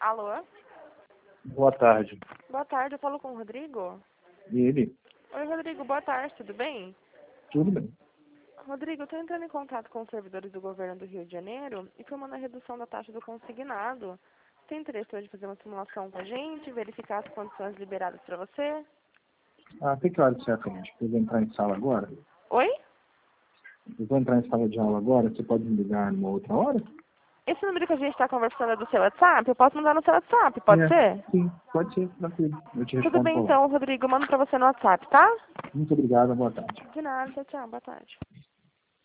Alô? Boa tarde. Boa tarde, eu falo com o Rodrigo? E ele? Oi, Rodrigo, boa tarde, tudo bem? Tudo bem. Rodrigo, eu estou entrando em contato com os servidores do governo do Rio de Janeiro e formando a redução da taxa do consignado. Tem interesse hoje de fazer uma simulação com a gente, verificar as condições liberadas para você? Tem que hora você atende? Eu vou entrar em sala agora? Oi? Eu vou entrar em sala de aula agora? Você pode me ligar numa outra hora? Esse número que a gente está conversando é do seu WhatsApp? Eu posso mandar no seu WhatsApp, pode ser? Sim, pode ser, tranquilo. Eu te Tudo respondo bem por lá. então, Rodrigo, eu mando para você no WhatsApp, tá? Muito obrigado, boa tarde. De nada, tchau, tchau, boa tarde.